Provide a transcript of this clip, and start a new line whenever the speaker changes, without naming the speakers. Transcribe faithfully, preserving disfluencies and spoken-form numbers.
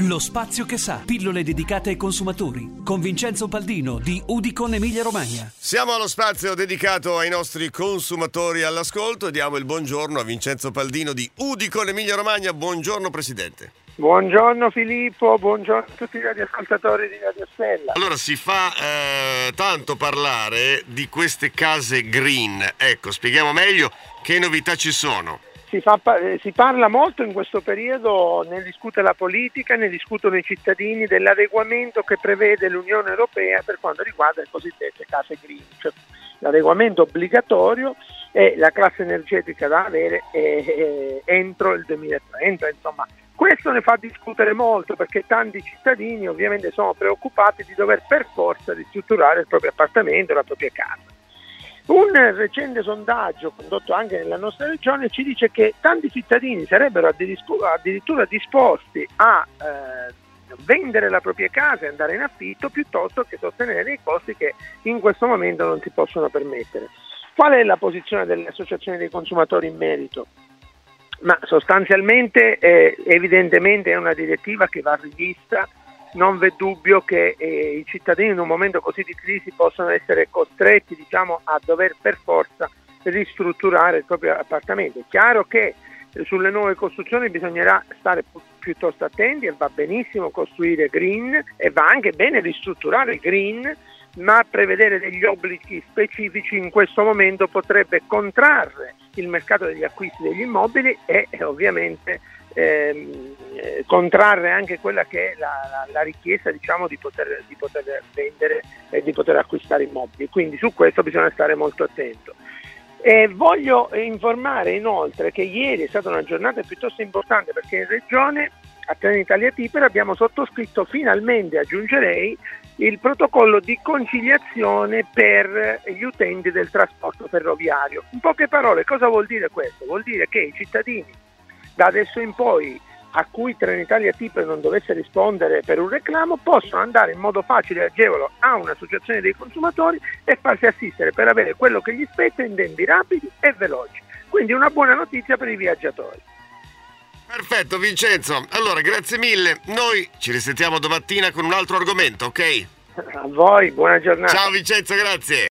Lo spazio che sa, pillole dedicate ai consumatori, con Vincenzo Paldino di Udicon Emilia Romagna.
Siamo allo spazio dedicato ai nostri consumatori all'ascolto e diamo il buongiorno a Vincenzo Paldino di Udicon Emilia Romagna. Buongiorno Presidente.
Buongiorno Filippo, buongiorno a tutti gli radioascoltatori di Radio Stella.
Allora, si fa eh, tanto parlare di queste case green. Ecco, spieghiamo meglio che novità ci sono.
Si, fa, si parla molto in questo periodo, ne discute la politica, ne discutono i cittadini, dell'adeguamento che prevede l'Unione Europea per quanto riguarda le cosiddette case green, cioè l'adeguamento obbligatorio e la classe energetica da avere è, è entro il duemilatrenta, insomma. Questo ne fa discutere molto perché tanti cittadini ovviamente sono preoccupati di dover per forza ristrutturare il proprio appartamento, la propria casa. Un recente sondaggio condotto anche nella nostra regione ci dice che tanti cittadini sarebbero addirittura disposti a eh, vendere la propria casa e andare in affitto piuttosto che sostenere dei costi che in questo momento non si possono permettere. Qual è la posizione delle associazioni dei consumatori in merito? Ma sostanzialmente eh, evidentemente è una direttiva che va rivista, non v'è dubbio che eh, i cittadini in un momento così di crisi possono essere costretti, diciamo, a dover per forza ristrutturare il proprio appartamento. È chiaro che eh, sulle nuove costruzioni bisognerà stare pi- piuttosto attenti e va benissimo costruire green e va anche bene ristrutturare green, ma prevedere degli obblighi specifici in questo momento potrebbe contrarre il mercato degli acquisti degli immobili e eh, ovviamente ehm, eh, contrarre anche quella che è la, la, la richiesta, diciamo, di poter, di poter vendere e di poter acquistare immobili. Quindi su questo bisogna stare molto attento. E voglio informare inoltre che ieri è stata una giornata piuttosto importante perché in regione a Trenitalia Tipper abbiamo sottoscritto finalmente, aggiungerei, il protocollo di conciliazione per gli utenti del trasporto ferroviario. In poche parole, cosa vuol dire questo? Vuol dire che i cittadini da adesso in poi a cui Trenitalia Tipper non dovesse rispondere per un reclamo possono andare in modo facile e agevole a un'associazione dei consumatori e farsi assistere per avere quello che gli spetta in tempi rapidi e veloci. Quindi una buona notizia per i viaggiatori.
Perfetto Vincenzo, allora grazie mille, noi ci risentiamo domattina con un altro argomento, ok?
A voi, buona giornata.
Ciao Vincenzo, grazie.